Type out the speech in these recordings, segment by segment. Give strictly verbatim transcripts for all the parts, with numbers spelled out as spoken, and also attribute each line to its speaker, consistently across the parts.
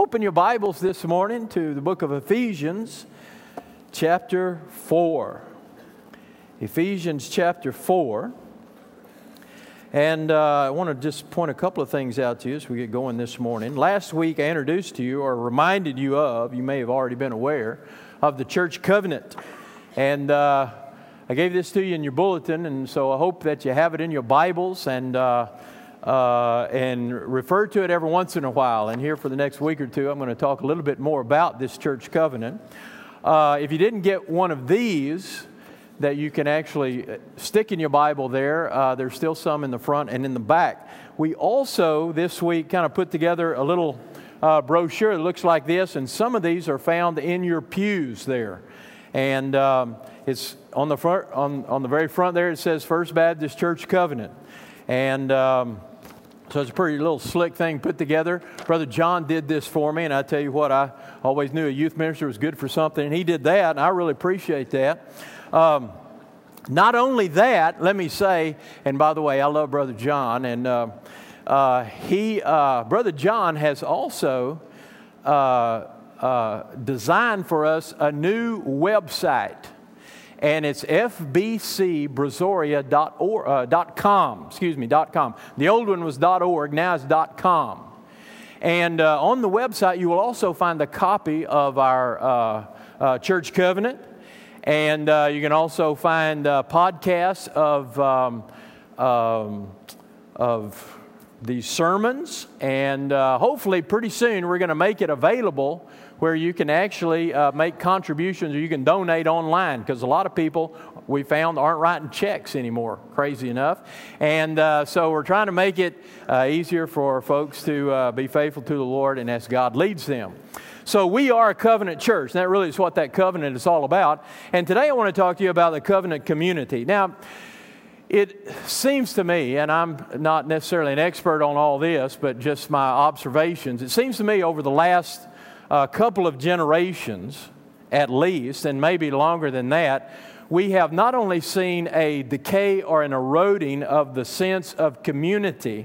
Speaker 1: Open your Bibles this morning to the book of Ephesians, chapter four. Ephesians chapter four. And uh, I want to just point a couple of things out to you as we get going this morning. Last week I introduced to you or reminded you of, you may have already been aware, of the church covenant. And uh, I gave this to you in your bulletin, and so I hope that you have it in your Bibles and uh, uh, and refer to it every once in a while. And here for the next week or two, I'm going to talk a little bit more about this church covenant. Uh, if you didn't get one of these that you can actually stick in your Bible there, uh, there's still some in the front and in the back. We also this week kind of put together a little uh, brochure that looks like this, and some of these are found in your pews there. And um, it's on the front, on, on the very front there, it says First Baptist Church Covenant. And um, so it's a pretty little slick thing put together. Brother John did this for me, and I tell you what, I always knew a youth minister was good for something, and he did that, and I really appreciate that. Um, not only that, let me say, and by the way, I love Brother John, and uh, uh, he, uh, Brother John has also uh, uh, designed for us a new website, and it's f b c brazoria dot com. Excuse me, .com. The old one was .org, now it's .com. And uh, on the website, you will also find a copy of our uh, uh, church covenant. And uh, you can also find uh, podcasts of um, um, of these sermons. And uh, hopefully pretty soon we're going to make it available where you can actually uh, make contributions or you can donate online, because a lot of people we found aren't writing checks anymore, crazy enough. And uh, so we're trying to make it uh, easier for folks to uh, be faithful to the Lord and as God leads them. So we are a covenant church, and that really is what that covenant is all about. And today I want to talk to you about the covenant community. Now, it seems to me, and I'm not necessarily an expert on all this, but just my observations, it seems to me over the last uh, couple of generations, at least, and maybe longer than that, we have not only seen a decay or an eroding of the sense of community,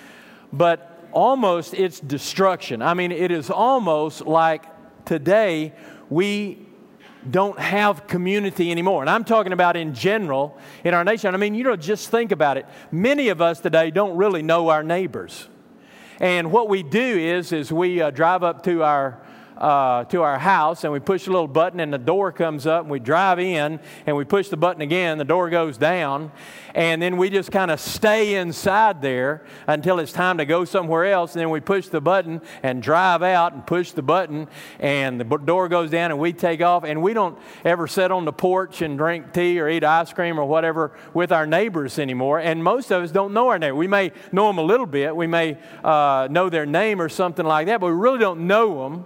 Speaker 1: but almost its destruction. I mean, it is almost like today we don't have community anymore. And I'm talking about in general in our nation. I mean, you know, just think about it. Many of us today don't really know our neighbors. And what we do is, is we uh, drive up to our Uh, to our house, and we push a little button, and the door comes up, and we drive in, and we push the button again, the door goes down, and then we just kind of stay inside there until it's time to go somewhere else, and then we push the button and drive out and push the button, and the door goes down, and we take off, and we don't ever sit on the porch and drink tea or eat ice cream or whatever with our neighbors anymore, and most of us don't know our neighbor. We may know them a little bit, we may uh, know their name or something like that, but we really don't know them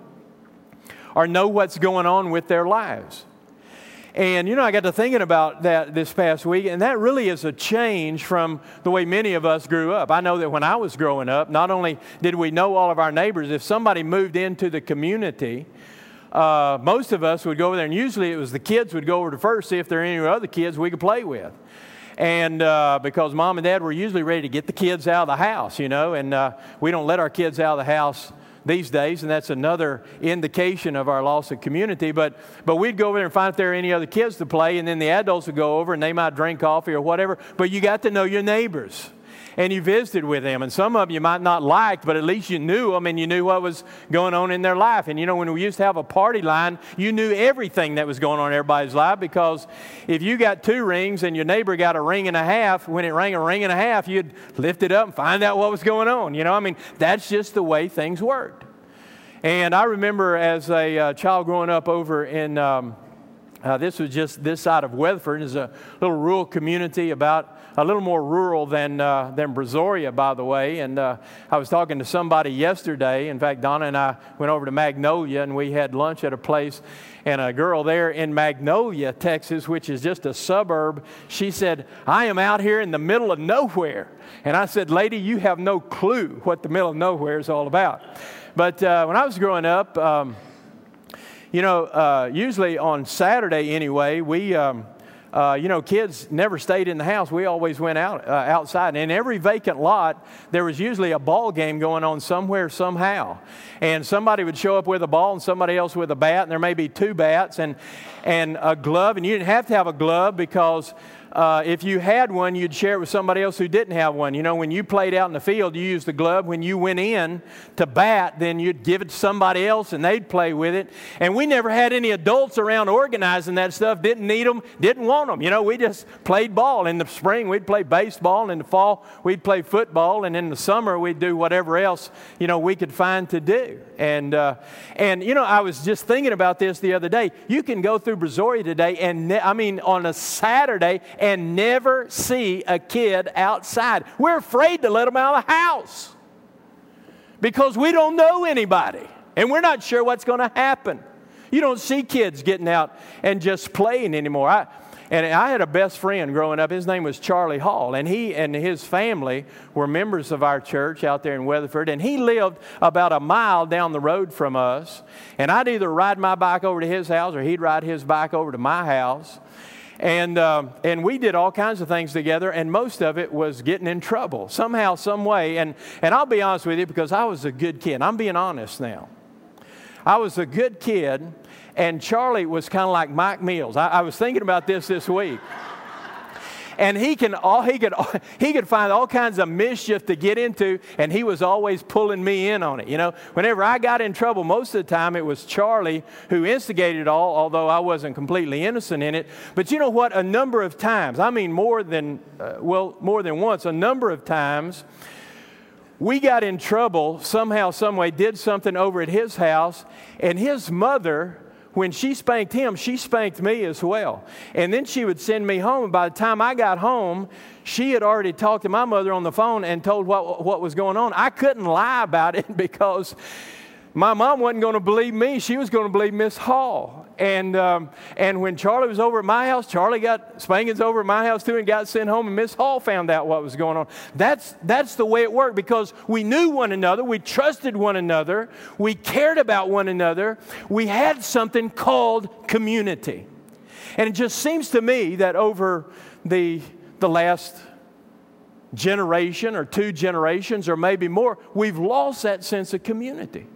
Speaker 1: or know what's going on with their lives. And, you know, I got to thinking about that this past week, and that really is a change from the way many of us grew up. I know that when I was growing up, not only did we know all of our neighbors, if somebody moved into the community, uh, most of us would go over there, and usually it was the kids would go over to first, see if there are any other kids we could play with. And uh, because mom and dad were usually ready to get the kids out of the house, you know, and uh, we don't let our kids out of the house these days, and that's another indication of our loss of community. But but we'd go over there and find if there are any other kids to play, and then the adults would go over and they might drink coffee or whatever. But you got to know your neighbors, and you visited with them. And some of them you might not like, but at least you knew them and you knew what was going on in their life. And you know, when we used to have a party line, you knew everything that was going on in everybody's life, because if you got two rings and your neighbor got a ring and a half, when it rang a ring and a half, you'd lift it up and find out what was going on. You know, I mean, that's just the way things worked. And I remember as a uh, child growing up over in, um, uh, this was just this side of Weatherford. It's a little rural community, about a little more rural than uh, than Brazoria, by the way. And uh, I was talking to somebody yesterday. In fact, Donna and I went over to Magnolia, and we had lunch at a place. And a girl there in Magnolia, Texas, which is just a suburb, she said, "I am out here in the middle of nowhere." And I said, "Lady, you have no clue what the middle of nowhere is all about." But uh, when I was growing up, um, you know, uh, usually on Saturday anyway, we um, Uh, you know, kids never stayed in the house. We always went out uh, outside. And in every vacant lot, there was usually a ball game going on somewhere, somehow. And somebody would show up with a ball and somebody else with a bat, and there may be two bats and, and a glove. And you didn't have to have a glove because uh, if you had one, you'd share it with somebody else who didn't have one. You know, when you played out in the field, you used the glove. When you went in to bat, then you'd give it to somebody else and they'd play with it. And we never had any adults around organizing that stuff, didn't need them, didn't want them. You know, we just played ball. In the spring, we'd play baseball, and in the fall, we'd play football, and in the summer, we'd do whatever else, you know, we could find to do. And, uh, and you know, I was just thinking about this the other day. You can go through Brazoria today, and ne- I mean, on a Saturday, and never see a kid outside. We're afraid to let them out of the house because we don't know anybody, and we're not sure what's going to happen. You don't see kids getting out and just playing anymore. I, and I had a best friend growing up. His name was Charlie Hall, and he and his family were members of our church out there in Weatherford, and he lived about a mile down the road from us. And I'd either ride my bike over to his house or he'd ride his bike over to my house. And um, and we did all kinds of things together, and most of it was getting in trouble somehow, some way. And, and I'll be honest with you, because I was a good kid. I'm being honest now. I was a good kid, and Charlie was kind of like Mike Mills. I, I was thinking about this this week. And he can all he could he could find all kinds of mischief to get into, and he was always pulling me in on it. You know, whenever I got in trouble, most of the time it was Charlie who instigated it all, although I wasn't completely innocent in it. But you know what? A number of times, I mean more than uh, well, more than once, a number of times, we got in trouble somehow, some way, did something over at his house, and his mother, when she spanked him, she spanked me as well. And then she would send me home. And by the time I got home, she had already talked to my mother on the phone and told what, what was going on. I couldn't lie about it because my mom wasn't going to believe me. She was going to believe Miss Hall. And um, and when Charlie was over at my house, Charlie got spankings over at my house too and got sent home, and Miss Hall found out what was going on. That's, that's the way it worked, because we knew one another, we trusted one another, we cared about one another, we had something called community. And it just seems to me that over the, the last generation or two generations or maybe more, we've lost that sense of community.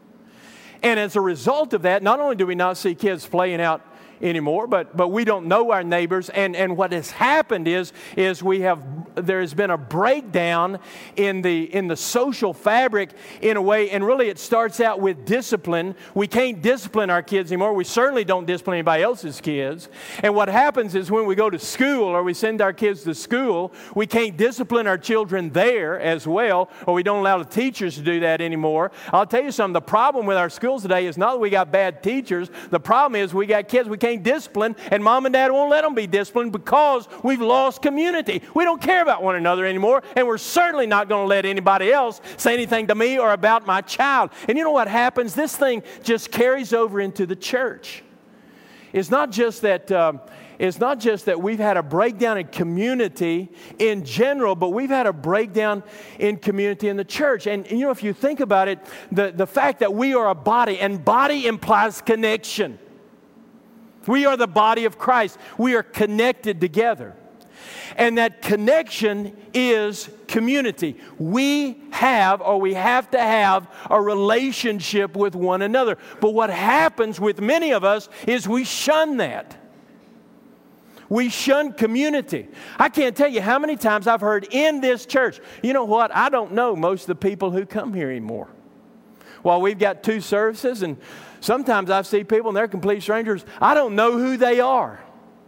Speaker 1: And as a result of that, not only do we not see kids playing out anymore, but but we don't know our neighbors. And, and what has happened is is we have there has been a breakdown in the in the social fabric in a way. And really, it starts out with discipline. We can't discipline our kids anymore. We certainly don't discipline anybody else's kids. And what happens is when we go to school or we send our kids to school, we can't discipline our children there as well, or we don't allow the teachers to do that anymore. I'll tell you something. The problem with our schools today is not that we got bad teachers. The problem is we got kids we can't discipline, and mom and dad won't let them be disciplined because we've lost community. We don't care about one another anymore, and we're certainly not going to let anybody else say anything to me or about my child. And you know what happens? This thing just carries over into the church. It's not just that um, it's not just that we've had a breakdown in community in general, but we've had a breakdown in community in the church. And you know, if you think about it, the, the fact that we are a body, and body implies connection. We are the body of Christ. We are connected together. And that connection is community. We have, or we have to have, a relationship with one another. But what happens with many of us is we shun that. We shun community. I can't tell you how many times I've heard in this church, you know what, I don't know most of the people who come here anymore. Well, we've got two services, and sometimes I see people and they're complete strangers. I don't know who they are.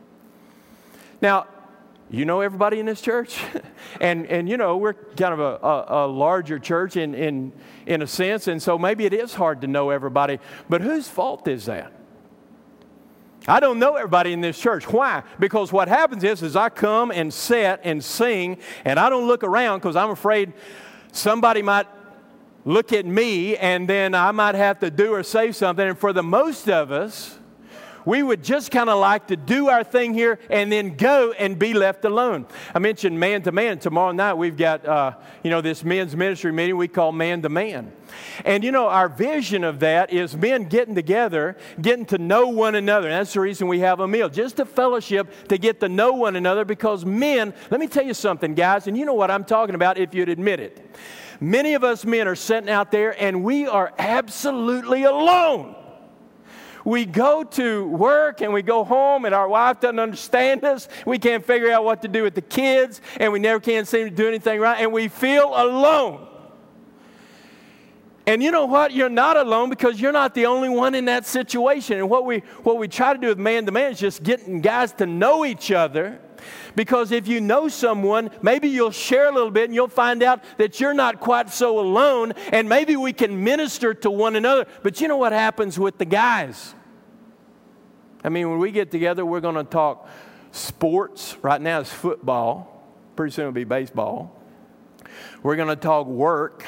Speaker 1: Now, you know everybody in this church? and, and you know, we're kind of a, a, a larger church in, in, in a sense, and so maybe it is hard to know everybody. But whose fault is that? I don't know everybody in this church. Why? Because what happens is, is I come and sit and sing, and I don't look around because I'm afraid somebody might look at me, and then I might have to do or say something. And for the most of us, we would just kind of like to do our thing here and then go and be left alone. I mentioned man to man. Tomorrow night we've got, uh, you know, this men's ministry meeting we call Man to Man. And, you know, our vision of that is men getting together, getting to know one another. And that's the reason we have a meal, just a fellowship to get to know one another, because men, let me tell you something, guys, and you know what I'm talking about if you'd admit it. Many of us men are sitting out there and we are absolutely alone. We go to work and we go home and our wife doesn't understand us. We can't figure out what to do with the kids and we never can seem to do anything right, and we feel alone. And you know what? You're not alone, because you're not the only one in that situation. And what we what we try to do with Man to Man is just getting guys to know each other. Because if you know someone, maybe you'll share a little bit and you'll find out that you're not quite so alone, and maybe we can minister to one another. But you know what happens with the guys? I mean, when we get together, we're going to talk sports. Right now it's football. Pretty soon it'll be baseball. We're going to talk work.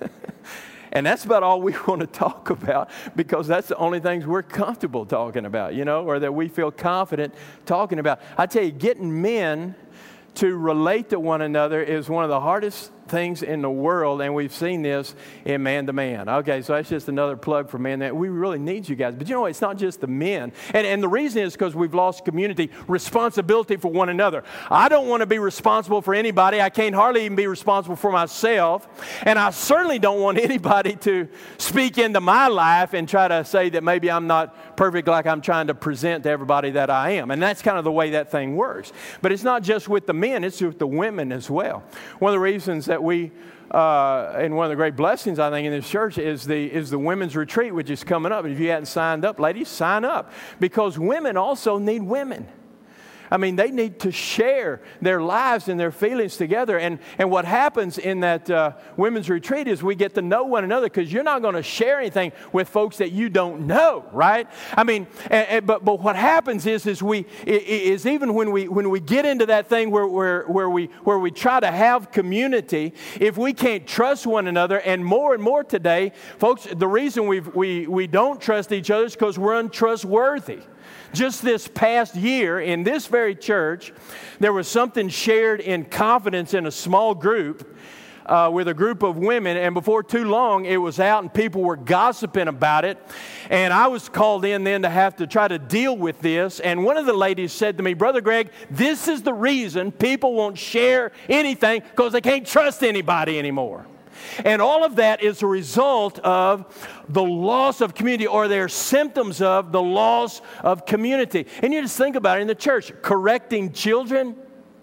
Speaker 1: And that's about all we want to talk about, because that's the only things we're comfortable talking about, you know, or that we feel confident talking about. I tell you, getting men to relate to one another is one of the hardest things in the world, and we've seen this in Man to Man. Okay, so that's just another plug for Man to Man. We really need you guys. But you know what? It's not just the men. And, and the reason is because we've lost community responsibility for one another. I don't want to be responsible for anybody. I can't hardly even be responsible for myself. And I certainly don't want anybody to speak into my life and try to say that maybe I'm not perfect, like I'm trying to present to everybody that I am. And that's kind of the way that thing works. But it's not just with the men, it's with the women as well. One of the reasons that we, uh, and one of the great blessings, I think, in this church is the is the women's retreat, which is coming up. And if you hadn't signed up, ladies, sign up. Because women also need women. I mean, they need to share their lives and their feelings together. And, and what happens in that uh, women's retreat is we get to know one another, because you're not going to share anything with folks that you don't know, right? I mean, and, and, but but what happens is is we is even when we when we get into that thing where where where we where we try to have community, if we can't trust one another, and more and more today, folks, the reason we we we don't trust each other is because we're untrustworthy. Just this past year, in this very church, there was something shared in confidence in a small group uh, with a group of women, and before too long, it was out and people were gossiping about it, and I was called in then to have to try to deal with this, and one of the ladies said to me, "Brother Greg, this is the reason people won't share anything, because they can't trust anybody anymore." And all of that is a result of the loss of community, or they're symptoms of the loss of community. And you just think about it in the church. Correcting children.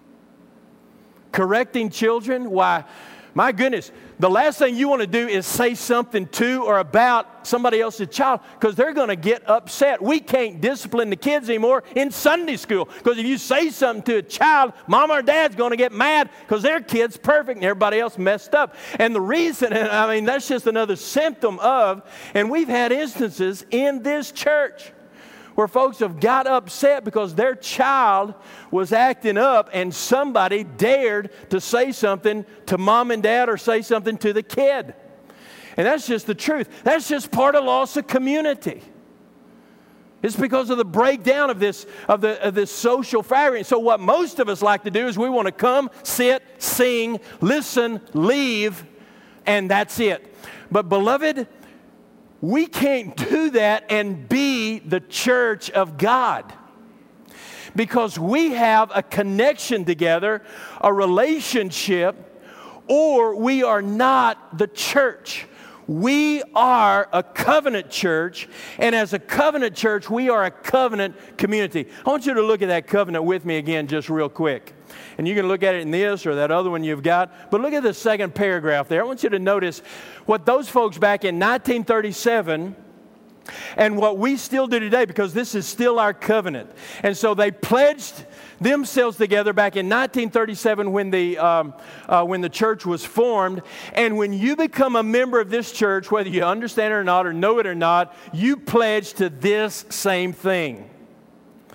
Speaker 1: Correcting children. Why, my goodness, the last thing you want to do is say something to or about somebody else's child, because they're going to get upset. We can't discipline the kids anymore in Sunday school, because if you say something to a child, mom or dad's going to get mad because their kid's perfect and everybody else messed up. And the reason, and I mean, that's just another symptom of, and we've had instances in this church where folks have got upset because their child was acting up and somebody dared to say something to mom and dad or say something to the kid. And that's just the truth. That's just part of loss of community. It's because of the breakdown of this, of the of this social fabric. So what most of us like to do is we want to come, sit, sing, listen, leave, and that's it. But beloved, we can't do that and be the church of God, because we have a connection together, a relationship, or we are not the church. We are a covenant church, and as a covenant church, we are a covenant community. I want you to look at that covenant with me again just real quick. And you can look at it in this or that other one you've got. But look at the second paragraph there. I want you to notice what those folks back in nineteen thirty-seven and what we still do today, because this is still our covenant. And so they pledged themselves together back in nineteen thirty-seven when the, um, uh, when the church was formed. And when you become a member of this church, whether you understand it or not or know it or not, you pledge to this same thing.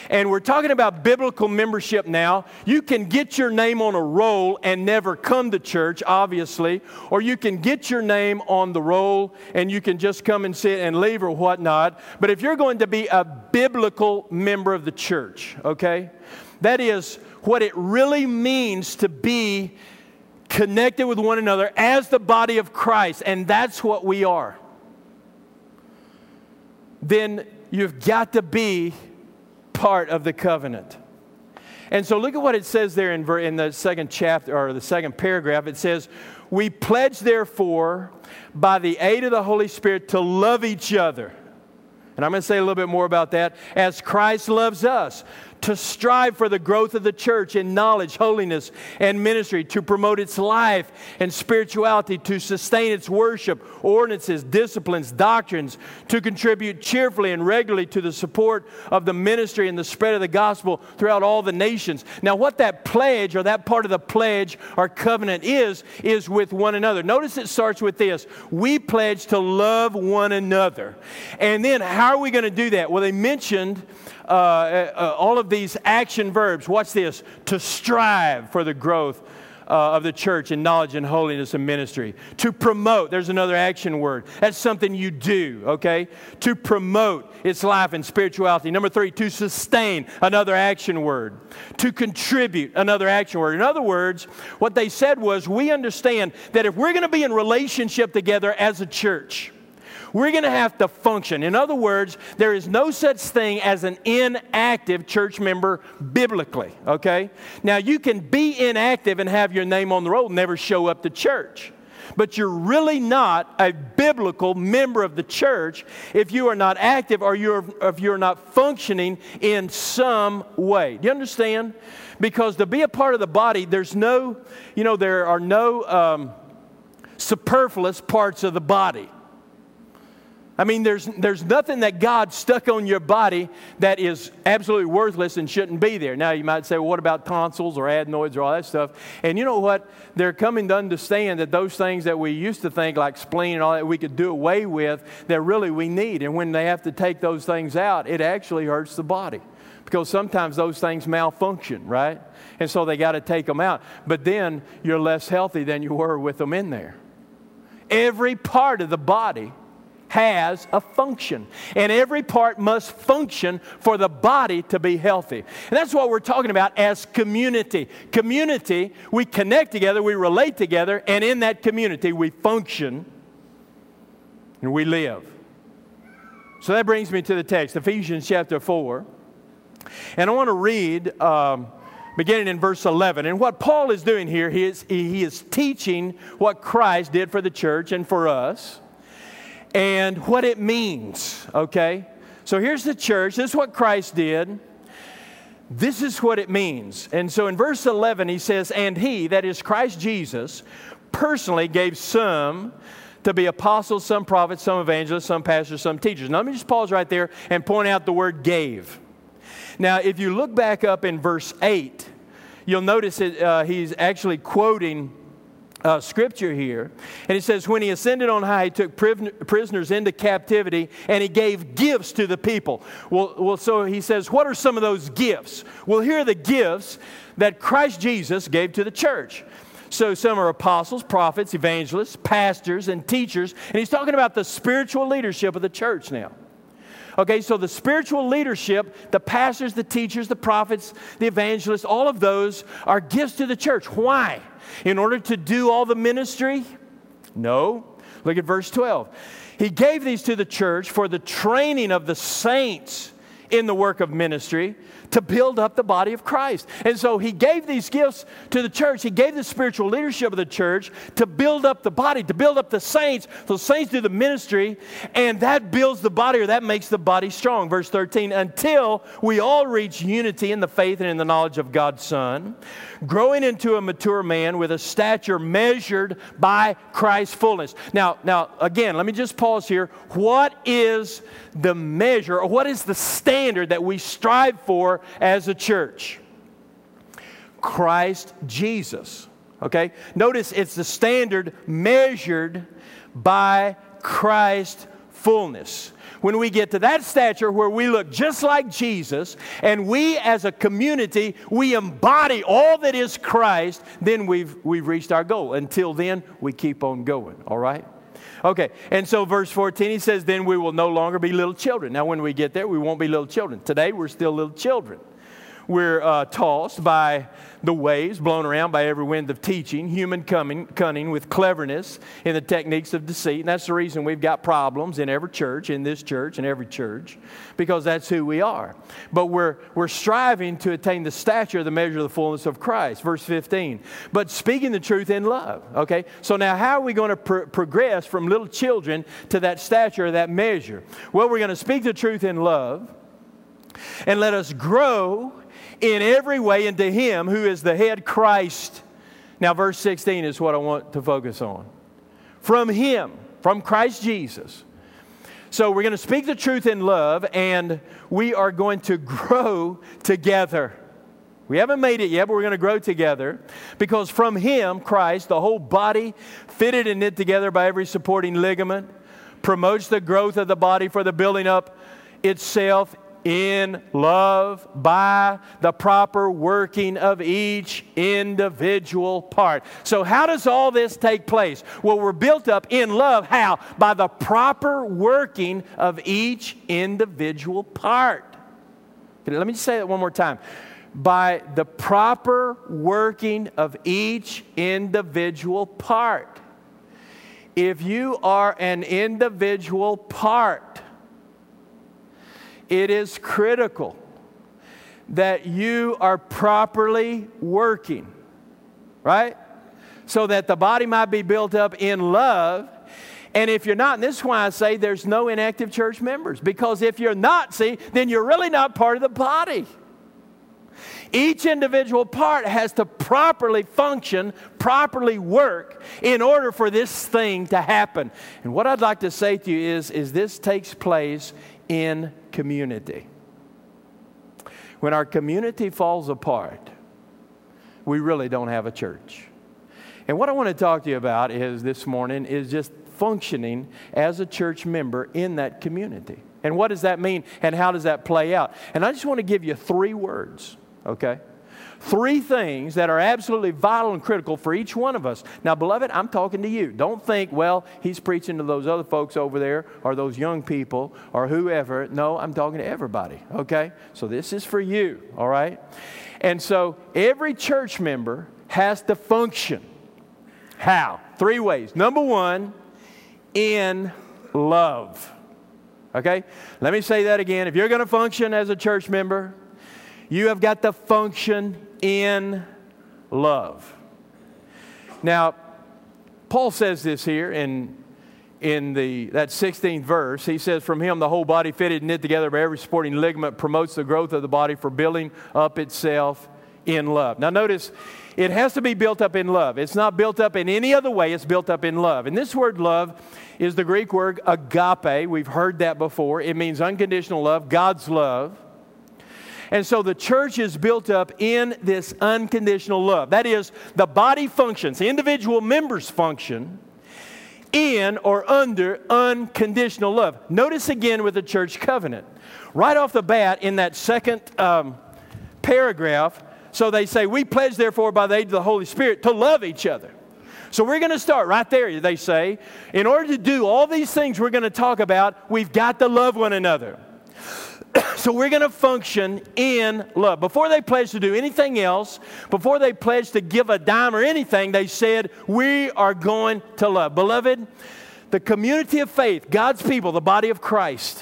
Speaker 1: And we're talking about biblical membership now. You can get your name on a roll and never come to church, obviously, or you can get your name on the roll and you can just come and sit and leave or whatnot. But if you're going to be a biblical member of the church, okay, that is what it really means to be connected with one another as the body of Christ, and that's what we are, then you've got to be part of the covenant. And so look at what it says there in, in the second chapter, or the second paragraph. It says, we pledge therefore by the aid of the Holy Spirit to love each other. And I'm going to say a little bit more about that. As Christ loves us, to strive for the growth of the church in knowledge, holiness, and ministry, to promote its life and spirituality, to sustain its worship, ordinances, disciplines, doctrines, to contribute cheerfully and regularly to the support of the ministry and the spread of the gospel throughout all the nations. Now, what that pledge, or that part of the pledge or covenant is, is with one another. Notice it starts with this. We pledge to love one another. And then how are we going to do that? Well, they mentioned Uh, uh, all of these action verbs. Watch this. To strive for the growth uh, of the church in knowledge and holiness and ministry. To promote. There's another action word. That's something you do, okay? To promote its life and spirituality. Number three, to sustain. Another action word. To contribute. Another action word. In other words, what they said was, we understand that if we're going to be in relationship together as a church, we're going to have to function. In other words, there is no such thing as an inactive church member biblically, okay? Now, you can be inactive and have your name on the roll and never show up to church. But you're really not a biblical member of the church if you are not active, or you're, if you're not functioning in some way. Do you understand? Because to be a part of the body, there's no, you know, there are no um, superfluous parts of the body. I mean, there's there's nothing that God stuck on your body that is absolutely worthless and shouldn't be there. Now, you might say, well, what about tonsils or adenoids or all that stuff? And you know what? They're coming to understand that those things that we used to think, like spleen and all that, we could do away with, that really we need. And when they have to take those things out, it actually hurts the body. Because sometimes those things malfunction, right? And so they got to take them out. But then you're less healthy than you were with them in there. Every part of the body has a function. And every part must function for the body to be healthy. And that's what we're talking about as community. Community, we connect together, we relate together, and in that community we function and we live. So that brings me to the text, Ephesians chapter four. And I want to read um, beginning in verse eleven. And what Paul is doing here, he is, he is teaching what Christ did for the church and for us, and what it means, okay? So here's the church. This is what Christ did. This is what it means. And so in verse eleven, he says, and he, that is Christ Jesus, personally gave some to be apostles, some prophets, some evangelists, some pastors, some teachers. Now let me just pause right there and point out the word gave. Now, if you look back up in verse eight, you'll notice that uh, he's actually quoting Uh, scripture here. And it says, when he ascended on high, he took priv- prisoners into captivity, and he gave gifts to the people. Well, well, so he says, what are some of those gifts? Well, here are the gifts that Christ Jesus gave to the church. So some are apostles, prophets, evangelists, pastors, and teachers. And he's talking about the spiritual leadership of the church now. Okay, so the spiritual leadership, the pastors, the teachers, the prophets, the evangelists, all of those are gifts to the church. Why? In order to do all the ministry? No. Look at verse twelve. He gave these to the church for the training of the saints in the work of ministry, to build up the body of Christ. And so he gave these gifts to the church. He gave the spiritual leadership of the church to build up the body, to build up the saints. The saints do the ministry, and that builds the body, or that makes the body strong. Verse thirteen, until we all reach unity in the faith and in the knowledge of God's Son, growing into a mature man with a stature measured by Christ's fullness. Now, now again, let me just pause here. What is the measure, or what is the standard that we strive for as a church? Christ Jesus. Okay? Notice it's the standard measured by Christ's fullness. When we get to that stature where we look just like Jesus, and we as a community, we embody all that is Christ, then we've, we've reached our goal. Until then, we keep on going, all right? Okay, and so verse fourteen, he says, then we will no longer be little children. Now, when we get there, we won't be little children. Today, we're still little children. We're uh, tossed by the waves, blown around by every wind of teaching, human cunning, cunning with cleverness in the techniques of deceit. And that's the reason we've got problems in every church, in this church, in every church, because that's who we are. But we're, we're striving to attain the stature, the measure of the fullness of Christ. Verse fifteen, but speaking the truth in love. Okay, so now how are we going to pro- progress from little children to that stature, that measure? Well, we're going to speak the truth in love, and let us grow in every way into Him who is the head, Christ. Now, verse sixteen is what I want to focus on. From Him, from Christ Jesus. So we're going to speak the truth in love, and we are going to grow together. We haven't made it yet, but we're going to grow together. Because from Him, Christ, the whole body, fitted and knit together by every supporting ligament, promotes the growth of the body for the building up itself in love by the proper working of each individual part. So how does all this take place? Well, we're built up in love. How? By the proper working of each individual part. Okay, let me just say that one more time. By the proper working of each individual part. If you are an individual part, it is critical that you are properly working, right? So that the body might be built up in love. And if you're not, and this is why I say there's no inactive church members. Because if you're not, see, then you're really not part of the body. Each individual part has to properly function, properly work in order for this thing to happen. And what I'd like to say to you is, is this takes place in community. When our community falls apart, we really don't have a church. And what I want to talk to you about is this morning is just functioning as a church member in that community. And what does that mean, and how does that play out? And I just want to give you three words, okay? Three things that are absolutely vital and critical for each one of us. Now, beloved, I'm talking to you. Don't think, well, he's preaching to those other folks over there or those young people or whoever. No, I'm talking to everybody, okay? So this is for you, all right? And so every church member has to function. How? Three ways. Number one, in love. Okay? Let me say that again. If you're going to function as a church member, you have got to function in love. Now, Paul says this here in, in the, that sixteenth verse. He says, from Him the whole body fitted and knit together by every supporting ligament promotes the growth of the body for building up itself in love. Now notice, it has to be built up in love. It's not built up in any other way. It's built up in love. And this word love is the Greek word agape. We've heard that before. It means unconditional love, God's love. And so the church is built up in this unconditional love. That is, the body functions, the individual members function in or under unconditional love. Notice again with the church covenant. Right off the bat in that second um, paragraph, so they say, we pledge therefore by the aid of the Holy Spirit to love each other. So we're going to start right there, they say. In order to do all these things we're going to talk about, we've got to love one another. So we're going to function in love. Before they pledged to do anything else, before they pledged to give a dime or anything, they said, we are going to love. Beloved, the community of faith, God's people, the body of Christ,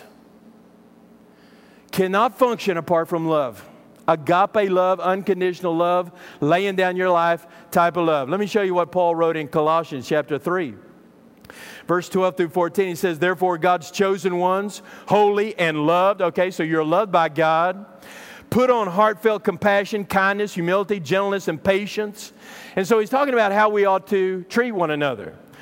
Speaker 1: cannot function apart from love. Agape love, unconditional love, laying down your life type of love. Let me show you what Paul wrote in Colossians chapter three. Verse twelve through fourteen, he says, therefore God's chosen ones, holy and loved. Okay, so you're loved by God. Put on heartfelt compassion, kindness, humility, gentleness, and patience. And so he's talking about how we ought to treat one another.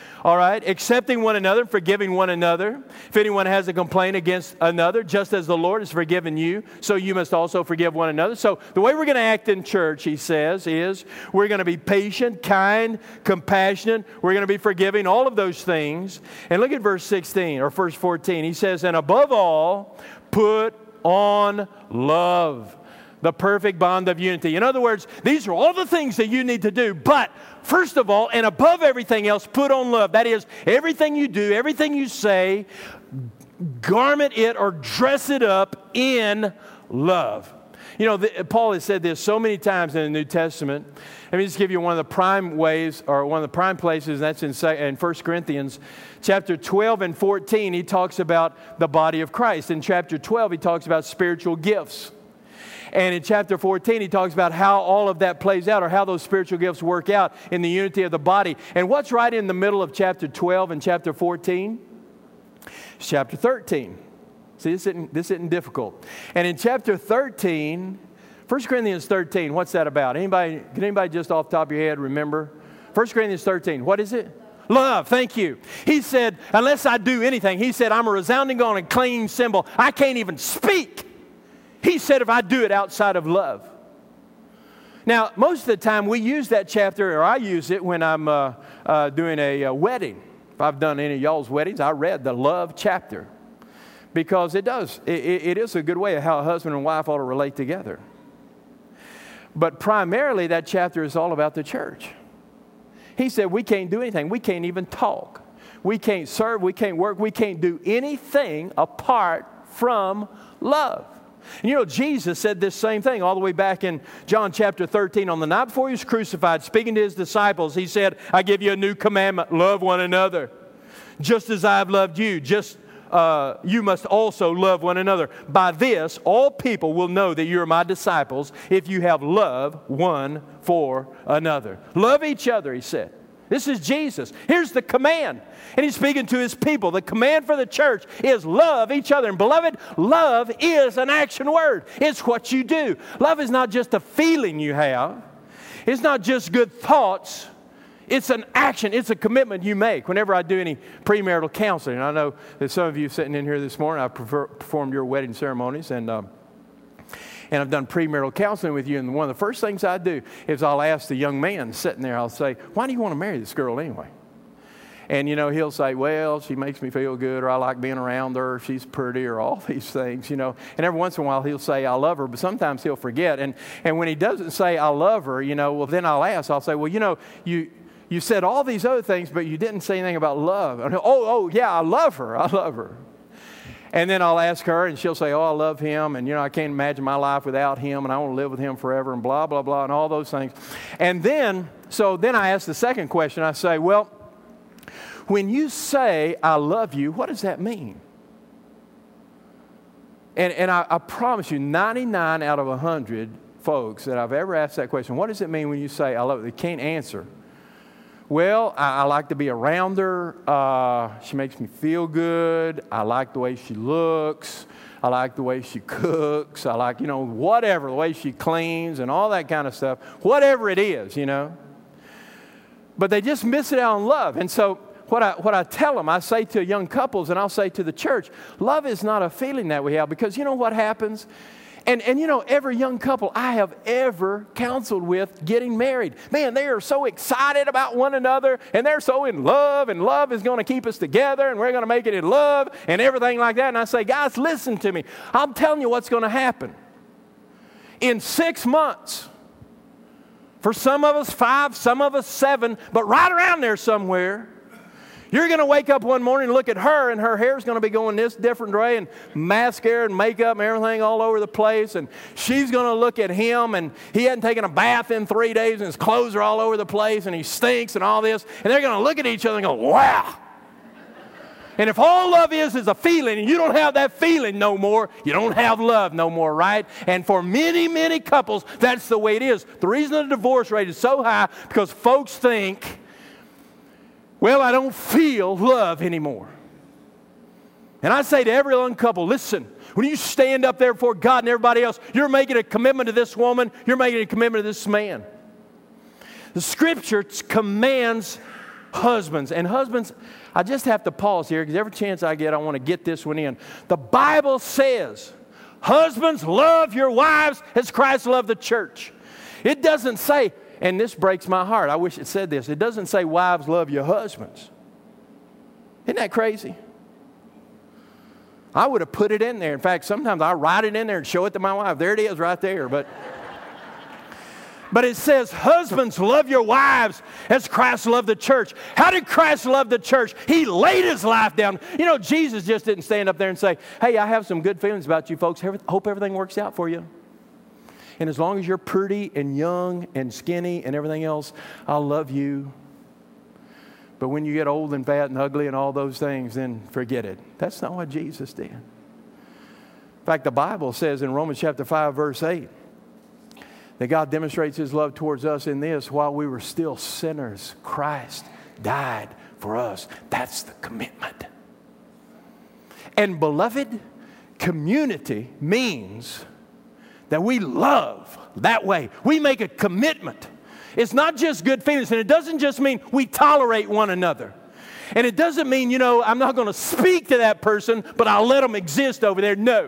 Speaker 1: All right, accepting one another, forgiving one another. If anyone has a complaint against another, just as the Lord has forgiven you, so you must also forgive one another. So the way we're going to act in church, he says, is we're going to be patient, kind, compassionate. We're going to be forgiving, all of those things. And look at verse sixteen or verse fourteen. He says, and above all, put on love, the perfect bond of unity. In other words, these are all the things that you need to do. But first of all, and above everything else, put on love. That is, everything you do, everything you say, garment it or dress it up in love. You know, the, Paul has said this so many times in the New Testament. Let me just give you one of the prime ways, or one of the prime places, and that's in, in First Corinthians chapter twelve and fourteen. He talks about the body of Christ. In chapter twelve, he talks about spiritual gifts. And in chapter fourteen, he talks about how all of that plays out, or how those spiritual gifts work out in the unity of the body. And what's right in the middle of chapter twelve and chapter fourteen? It's chapter thirteen. See, this isn't, this isn't difficult. And in chapter thirteen, First Corinthians thirteen, what's that about? Anybody, can anybody just off the top of your head remember? First Corinthians thirteen, what is it? Love, thank you. He said, unless I do anything, he said, I'm a resounding gong and clean cymbal. I can't even speak. He said, if I do it outside of love. Now, most of the time we use that chapter, or I use it when I'm uh, uh, doing a, a wedding. If I've done any of y'all's weddings, I read the love chapter. Because it does. It, it is a good way of how a husband and wife ought to relate together. But primarily that chapter is all about the church. He said we can't do anything. We can't even talk. We can't serve. We can't work. We can't do anything apart from love. And you know, Jesus said this same thing all the way back in John chapter thirteen. On the night before he was crucified, speaking to his disciples, he said, I give you a new commandment. Love one another. Just as I have loved you, just uh, you must also love one another. By this, all people will know that you are my disciples if you have love one for another. Love each other, he said. This is Jesus. Here's the command. And he's speaking to his people. The command for the church is love each other. And beloved, love is an action word. It's what you do. Love is not just a feeling you have. It's not just good thoughts. It's an action. It's a commitment you make. Whenever I do any premarital counseling, and I know that some of you sitting in here this morning, I've performed your wedding ceremonies, and um, and I've done premarital counseling with you, and one of the first things I do is I'll ask the young man sitting there, I'll say, why do you want to marry this girl anyway? And, you know, he'll say, well, she makes me feel good, or I like being around her, she's pretty, or all these things, you know. And every once in a while he'll say, I love her, but sometimes he'll forget. And, and when he doesn't say, I love her, you know, well, then I'll ask, I'll say, well, you know, you... You said all these other things, but you didn't say anything about love. And, oh, oh, yeah, I love her. I love her. And then I'll ask her, and she'll say, oh, I love him, and, you know, I can't imagine my life without him, and I want to live with him forever, and blah, blah, blah, and all those things. And then, so then I ask the second question. I say, well, when you say, I love you, what does that mean? And, and I, I promise you, ninety-nine out of one hundred folks that I've ever asked that question, what does it mean when you say, I love you? They can't answer. Well, I, I like to be around her. Uh, she makes me feel good. I like the way she looks. I like the way she cooks. I like, you know, whatever, the way she cleans and all that kind of stuff. Whatever it is, you know. But they just miss it out on love. And so what I, what I tell them, I say to young couples and I'll say to the church, love is not a feeling that we have, because you know what happens? And, and you know, every young couple I have ever counseled with getting married, man, they are so excited about one another, and they're so in love, and love is going to keep us together, and we're going to make it in love, and everything like that. And I say, guys, listen to me. I'm telling you what's going to happen. In six months, for some of us five, some of us seven, but right around there somewhere, you're going to wake up one morning and look at her, and her hair's going to be going this different way, and mascara and makeup and everything all over the place. And she's going to look at him, and he hadn't taken a bath in three days, and his clothes are all over the place, and he stinks and all this. And they're going to look at each other and go, wow. And if all love is is a feeling, and you don't have that feeling no more, you don't have love no more, right? And for many, many couples, that's the way it is. The reason the divorce rate is so high, because folks think, well, I don't feel love anymore. And I say to every young couple, listen, when you stand up there before God and everybody else, you're making a commitment to this woman, you're making a commitment to this man. The Scripture commands husbands. And husbands, I just have to pause here because every chance I get, I want to get this one in. The Bible says, husbands, love your wives as Christ loved the church. It doesn't say, and this breaks my heart, I wish it said this, it doesn't say wives, love your husbands. Isn't that crazy? I would have put it in there. In fact, sometimes I write it in there and show it to my wife. There it is right there. But, but it says, husbands, love your wives as Christ loved the church. How did Christ love the church? He laid his life down. You know, Jesus just didn't stand up there and say, hey, I have some good feelings about you folks. Hope everything works out for you. And as long as you're pretty and young and skinny and everything else, I'll love you. But when you get old and fat and ugly and all those things, then forget it. That's not what Jesus did. In fact, the Bible says in Romans chapter five, verse eight, that God demonstrates his love towards us in this: while we were still sinners, Christ died for us. That's the commitment. And beloved, community means that we love that way. We make a commitment. It's not just good feelings, and it doesn't just mean we tolerate one another. And it doesn't mean, you know, I'm not going to speak to that person, but I'll let them exist over there. No.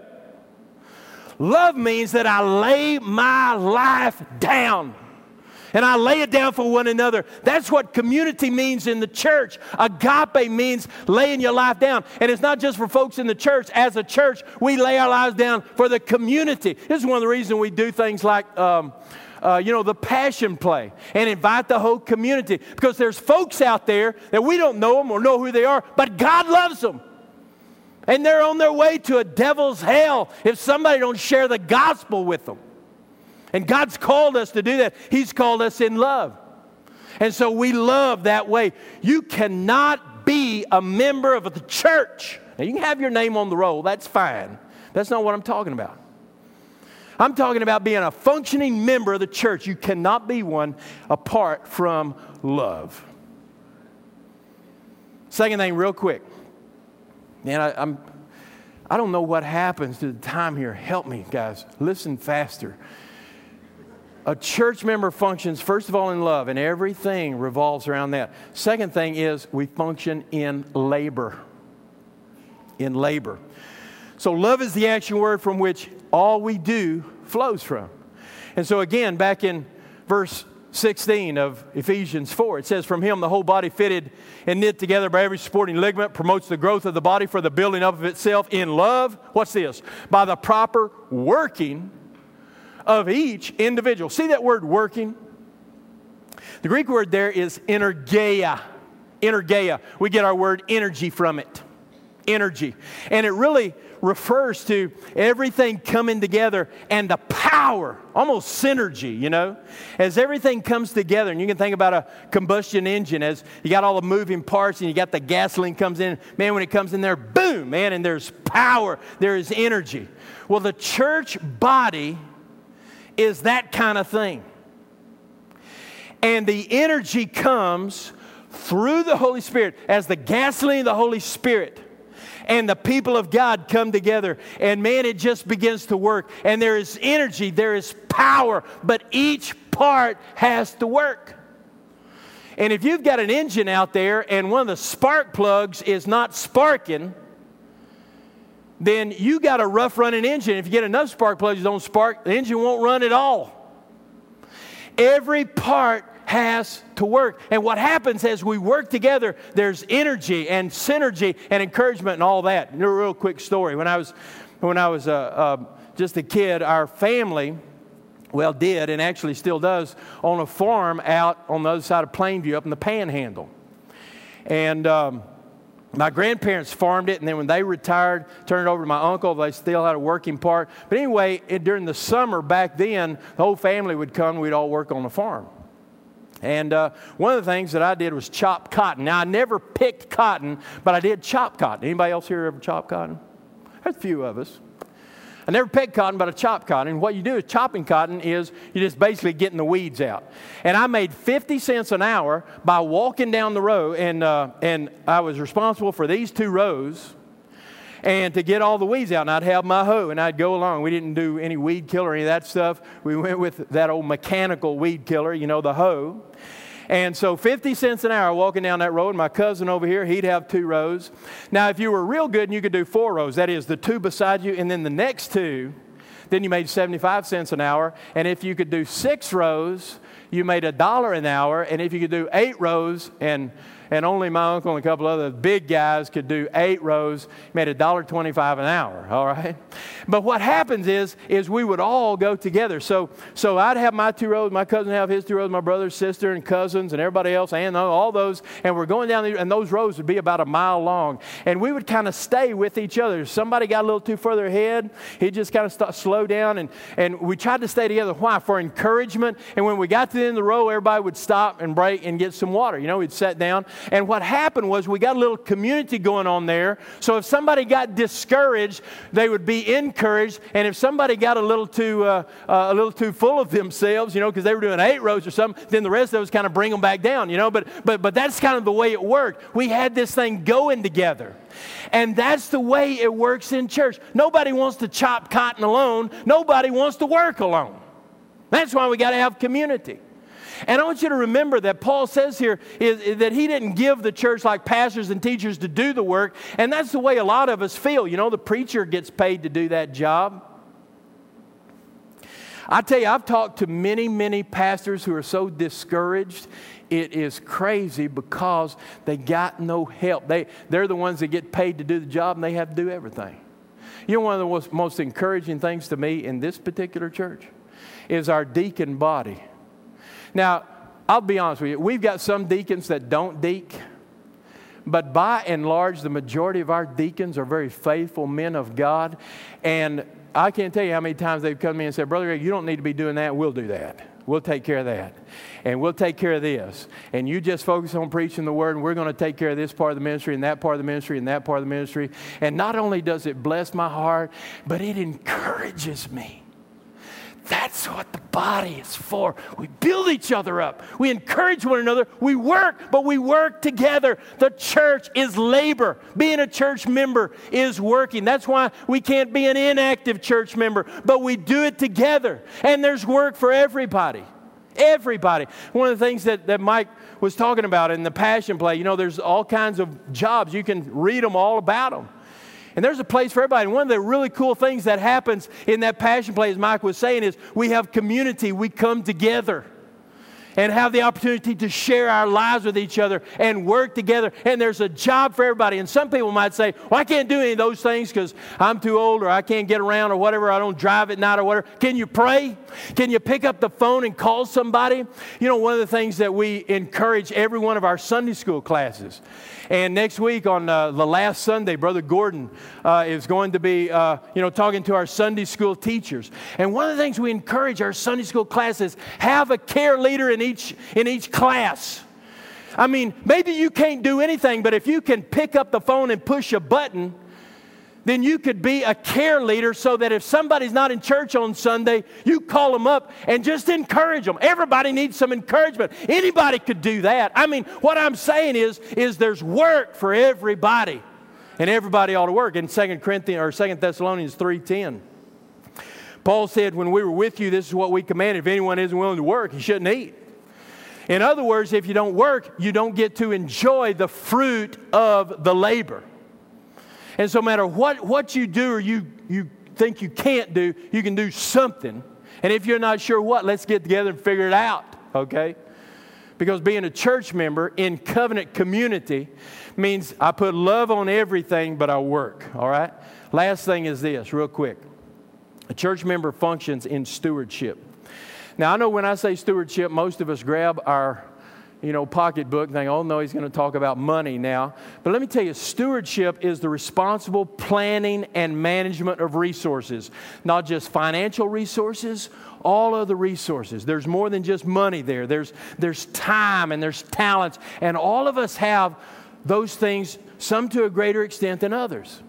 Speaker 1: Love means that I lay my life down. And I lay it down for one another. That's what community means in the church. Agape means laying your life down. And it's not just for folks in the church. As a church, we lay our lives down for the community. This is one of the reasons we do things like... Um, Uh, you know, the passion play and invite the whole community, because there's folks out there that we don't know them or know who they are, but God loves them. And they're on their way to a devil's hell if somebody don't share the gospel with them. And God's called us to do that. He's called us in love. And so we love that way. You cannot be a member of the church. Now, you can have your name on the roll. That's fine. That's not what I'm talking about. I'm talking about being a functioning member of the church. You cannot be one apart from love. Second thing, real quick. Man, I, I'm, I don't know what happens to the time here. Help me, guys. Listen faster. A church member functions, first of all, in love, and everything revolves around that. Second thing is we function in labor. In labor. So love is the action word from which all we do flows from. And so again, back in verse sixteen of Ephesians four, it says, from him the whole body fitted and knit together by every supporting ligament promotes the growth of the body for the building up of itself in love. What's this? By the proper working of each individual. See that word working? The Greek word there is energeia. Energeia. We get our word energy from it. Energy. And it really refers to everything coming together and the power, almost synergy, you know, as everything comes together. And you can think about a combustion engine as you got all the moving parts and you got the gasoline comes in. Man, when it comes in there, boom, man, and there's power, there is energy. Well, the church body is that kind of thing. And the energy comes through the Holy Spirit as the gasoline of the Holy Spirit. And the people of God come together. And man, it just begins to work. And there is energy, there is power. But each part has to work. And if you've got an engine out there and one of the spark plugs is not sparking, then you got a rough running engine. If you get enough spark plugs that don't spark, the engine won't run at all. Every part has to work. And what happens as we work together, there's energy and synergy and encouragement and all that. And a real quick story. When I was, when I was uh, uh, just a kid, our family, well, did and actually still does, on a farm out on the other side of Plainview up in the Panhandle. And um, my grandparents farmed it, and then when they retired, turned it over to my uncle. They still had a working part. But anyway, it, during the summer back then, the whole family would come and we'd all work on the farm. And uh, one of the things that I did was chop cotton. Now, I never picked cotton, but I did chop cotton. Anybody else here ever chop cotton? There's a few of us. I never picked cotton, but I chopped cotton. And what you do with chopping cotton is you're just basically getting the weeds out. And I made fifty cents an hour by walking down the row, and, uh, and I was responsible for these two rows. And to get all the weeds out, and I'd have my hoe, and I'd go along. We didn't do any weed killer or any of that stuff. We went with that old mechanical weed killer, you know, the hoe. And so fifty cents an hour walking down that road. My cousin over here, he'd have two rows. Now, if you were real good and you could do four rows, that is the two beside you and then the next two, then you made seventy-five cents an hour. And if you could do six rows, you made a dollar an hour. And if you could do eight rows, and and only my uncle and a couple other big guys could do eight rows, you made a dollar twenty-five an hour, all right? But what happens is, is we would all go together. So so I'd have my two rows, my cousin would have his two rows, my brother, sister, and cousins, and everybody else, and all those, and we're going down there, and those rows would be about a mile long. And we would kind of stay with each other. If somebody got a little too further ahead, he'd just kind of st- slow down, and, and we tried to stay together. Why? For encouragement. And when we got to the end of the row, everybody would stop and break and get some water. You know, we'd sit down. And what happened was we got a little community going on there. So if somebody got discouraged, they would be encouraged. And if somebody got a little too uh, uh, a little too full of themselves, you know, because they were doing eight rows or something, then the rest of us kind of bring them back down, you know. But but but that's kind of the way it worked. We had this thing going together. And that's the way it works in church. Nobody wants to chop cotton alone. Nobody wants to work alone. That's why we got to have community. And I want you to remember that Paul says here is, is that he didn't give the church like pastors and teachers to do the work. And that's the way a lot of us feel. You know, the preacher gets paid to do that job. I tell you, I've talked to many, many pastors who are so discouraged. It is crazy because they got no help. They, they're the ones that get paid to do the job, and they have to do everything. You know, one of the most, most encouraging things to me in this particular church is our deacon body. Now, I'll be honest with you. We've got some deacons that don't deacon. But by and large, the majority of our deacons are very faithful men of God. And I can't tell you how many times they've come to me and said, Brother Greg, you don't need to be doing that. We'll do that. We'll take care of that. And we'll take care of this. And you just focus on preaching the word, and we're going to take care of this part of the ministry and that part of the ministry and that part of the ministry. And not only does it bless my heart, but it encourages me. That's what the body is for. We build each other up. We encourage one another. We work, but we work together. The church is labor. Being a church member is working. That's why we can't be an inactive church member, but we do it together. And there's work for everybody. Everybody. One of the things that, that Mike was talking about in the Passion Play, you know, there's all kinds of jobs. You can read them all about them. And there's a place for everybody. And one of the really cool things that happens in that Passion Play, as Mike was saying, is we have community. We come together and have the opportunity to share our lives with each other and work together. And there's a job for everybody. And some people might say, well, I can't do any of those things because I'm too old, or I can't get around, or whatever. I don't drive at night or whatever. Can you pray? Can you pick up the phone and call somebody? You know, one of the things that we encourage every one of our Sunday school classes. And next week on uh, the last Sunday, Brother Gordon uh, is going to be, uh, you know, talking to our Sunday school teachers. And one of the things we encourage our Sunday school classes, have a care leader in each in each class. I mean, maybe you can't do anything, but if you can pick up the phone and push a button, then you could be a care leader so that if somebody's not in church on Sunday, you call them up and just encourage them. Everybody needs some encouragement. Anybody could do that. I mean, what I'm saying is, is there's work for everybody. And everybody ought to work. In Second Corinthians or Second Thessalonians three ten, Paul said, when we were with you, this is what we commanded. If anyone isn't willing to work, he shouldn't eat. In other words, if you don't work, you don't get to enjoy the fruit of the labor. And so no matter what, what you do or you, you think you can't do, you can do something. And if you're not sure what, let's get together and figure it out, okay? Because being a church member in covenant community means I put love on everything, but I work, all right? Last thing is this, real quick. A church member functions in stewardship. Now, I know when I say stewardship, most of us grab our you know, pocketbook and think, oh no, he's going to talk about money now. But let me tell you, stewardship is the responsible planning and management of resources. Not just financial resources, all other resources. There's more than just money there. There's, there's time and there's talents. And all of us have those things, some to a greater extent than others.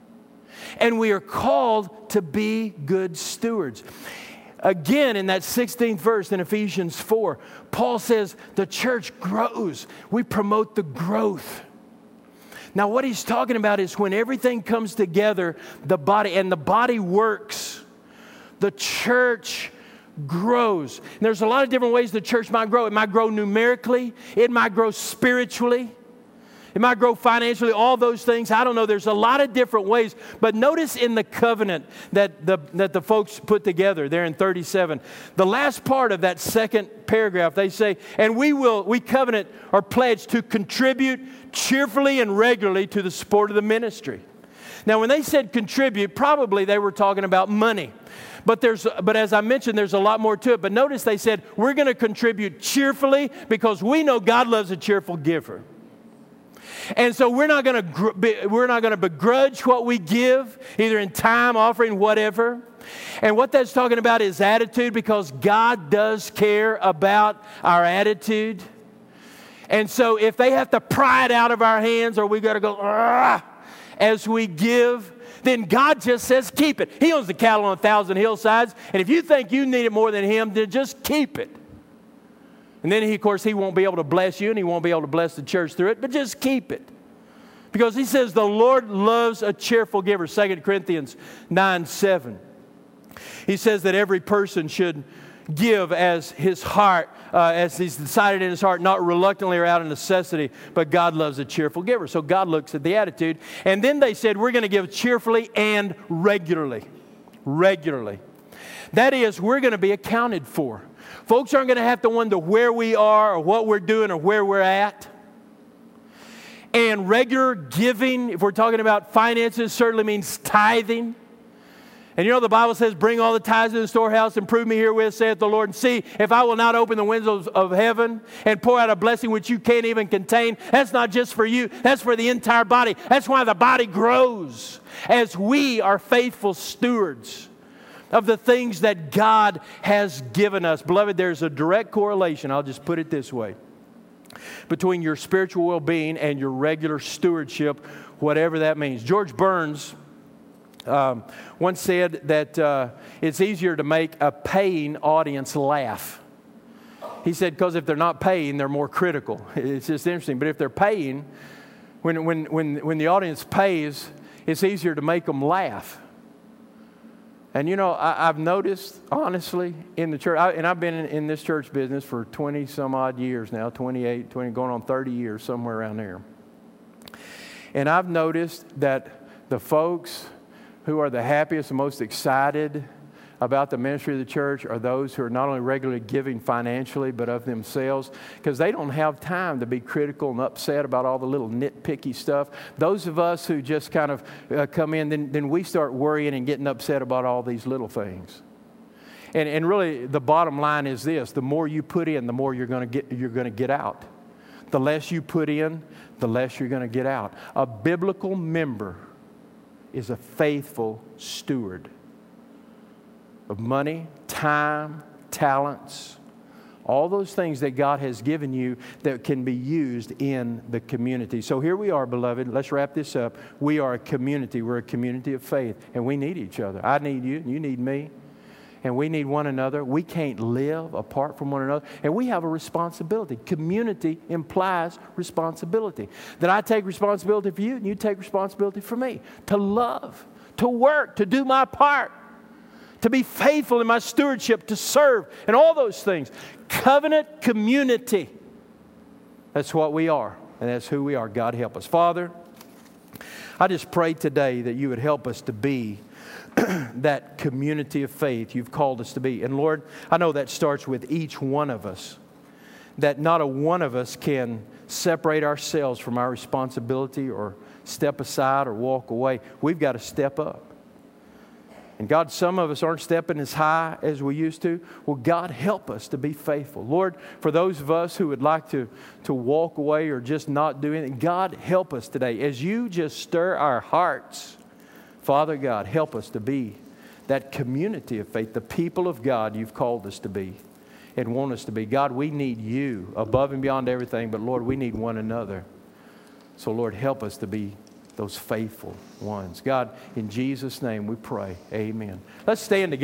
Speaker 1: And we are called to be good stewards. Again, in that sixteenth verse in Ephesians four, Paul says the church grows. We promote the growth. Now, what he's talking about is when everything comes together, the body, and the body works, the church grows. And there's a lot of different ways the church might grow. It might grow numerically. It might grow spiritually. It might grow financially, all those things. I don't know. There's a lot of different ways. But notice in the covenant that the, that the folks put together there in thirty-seven, the last part of that second paragraph, they say, and we will, we covenant or pledge to contribute cheerfully and regularly to the support of the ministry. Now, when they said contribute, probably they were talking about money. But there's, but as I mentioned, there's a lot more to it. But notice they said, we're going to contribute cheerfully because we know God loves a cheerful giver. And so we're not going to we're not going to begrudge what we give, either in time, offering, whatever. And what that's talking about is attitude, because God does care about our attitude. And so if they have to pry it out of our hands, or we got to go as we give, then God just says keep it. He owns the cattle on a thousand hillsides, and if you think you need it more than Him, then just keep it. And then, he, of course, He won't be able to bless you, and He won't be able to bless the church through it, but just keep it. Because He says the Lord loves a cheerful giver, Second Corinthians nine seven. He says that every person should give as his heart, uh, as he's decided in his heart, not reluctantly or out of necessity, but God loves a cheerful giver. So God looks at the attitude. And then they said, we're going to give cheerfully and regularly. Regularly. That is, we're going to be accounted for. Folks aren't going to have to wonder where we are or what we're doing or where we're at. And regular giving, if we're talking about finances, certainly means tithing. And you know the Bible says, bring all the tithes to the storehouse and prove me herewith, saith the Lord, and see if I will not open the windows of heaven and pour out a blessing which you can't even contain. That's not just for you. That's for the entire body. That's why the body grows as we are faithful stewards of the things that God has given us. Beloved, there's a direct correlation, I'll just put it this way, between your spiritual well-being and your regular stewardship, whatever that means. George Burns um, once said that uh, it's easier to make a paying audience laugh. He said, because if they're not paying, they're more critical. It's just interesting. But if they're paying, when, when, when, when the audience pays, it's easier to make them laugh. And you know, I, I've noticed, honestly, in the church, I, and I've been in, in this church business for twenty some odd years now, twenty-eight, twenty, going on thirty years, somewhere around there. And I've noticed that the folks who are the happiest and most excited about the ministry of the church are those who are not only regularly giving financially, but of themselves, because they don't have time to be critical and upset about all the little nitpicky stuff. Those of us who just kind of uh, come in, then, then we start worrying and getting upset about all these little things. And, and really, the bottom line is this: the more you put in, the more you're going to get, you're going to get out. The less you put in, the less you're going to get out. A biblical member is a faithful steward of money, time, talents, all those things that God has given you that can be used in the community. So here we are, beloved. Let's wrap this up. We are a community. We're a community of faith, and we need each other. I need you, and you need me, and we need one another. We can't live apart from one another, and we have a responsibility. Community implies responsibility. That I take responsibility for you, and you take responsibility for me. To love, to work, to do my part, to be faithful in my stewardship, to serve, and all those things. Covenant community. That's what we are, and that's who we are. God help us. Father, I just pray today that you would help us to be that community of faith you've called us to be. And Lord, I know that starts with each one of us, that not a one of us can separate ourselves from our responsibility or step aside or walk away. We've got to step up. And God, some of us aren't stepping as high as we used to. Well, God, help us to be faithful. Lord, for those of us who would like to, to walk away or just not do anything, God, help us today. As you just stir our hearts, Father God, help us to be that community of faith, the people of God you've called us to be and want us to be. God, we need you above and beyond everything, but Lord, we need one another. So Lord, help us to be those faithful ones. God, in Jesus' name we pray. Amen. Let's stand together.